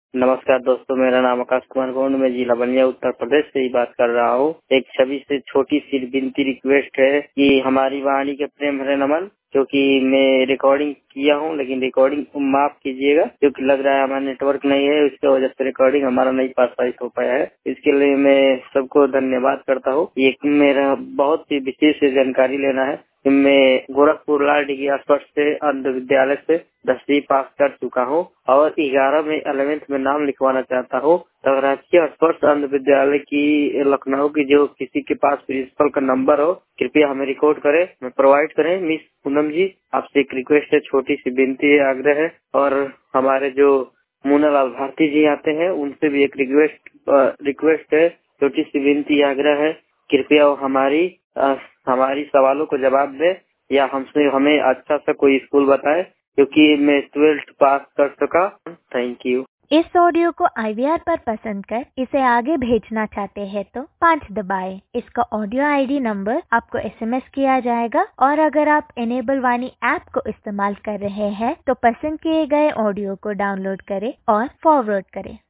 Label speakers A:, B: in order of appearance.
A: नमस्कार दोस्तों, मेरा नाम आकाश कुमार गौंड, मैं जिला बलिया उत्तर प्रदेश से ही बात कर रहा हूँ। एक छवि से छोटी सी विनती रिक्वेस्ट है कि हमारी वाणी के प्रेम भरे नमन, क्योंकि मैं रिकॉर्डिंग किया हूँ, लेकिन रिकॉर्डिंग माफ कीजिएगा क्योंकि लग रहा है हमारा नेटवर्क नहीं है, इसकी वजह से रिकॉर्डिंग हमारा नहीं पास हो पाया है। इसके लिए मैं सबको धन्यवाद करता हूँ। ये मेरा बहुत ही विशेष जानकारी लेना है। मैं गोरखपुर लाल डिग्री स्पर्श से अंध विद्यालय से 10वीं पास कर चुका हूँ और 11 में 11th में नाम लिखवाना चाहता हूँ। तो राजकीय स्पर्श अंध विद्यालय की लखनऊ की जो किसी के पास प्रिंसिपल का नंबर हो, कृपया हमें रिकॉर्ड करें, मैं प्रोवाइड करें। मिस पूनम जी, आपसे एक रिक्वेस्ट है, छोटी सी विनती है, आग्रह है। और हमारे जो मुन्नालाल भारती जी आते हैं, उनसे भी एक रिक्वेस्ट है, छोटी सी विनती आग्रह है, कृपया वो हमारी सवालों को जवाब दे या हमें अच्छा सा कोई स्कूल बताए, क्योंकि मैं 12th पास कर चुका। Thank you.
B: इस ऑडियो को IVR पर पसंद कर इसे आगे भेजना चाहते हैं तो 5 दबाएं। इसका ऑडियो ID नंबर आपको SMS किया जाएगा और अगर आप इनेबल वाणी ऐप को इस्तेमाल कर रहे हैं तो पसंद किए गए ऑडियो को डाउनलोड करें और फॉरवर्ड करें।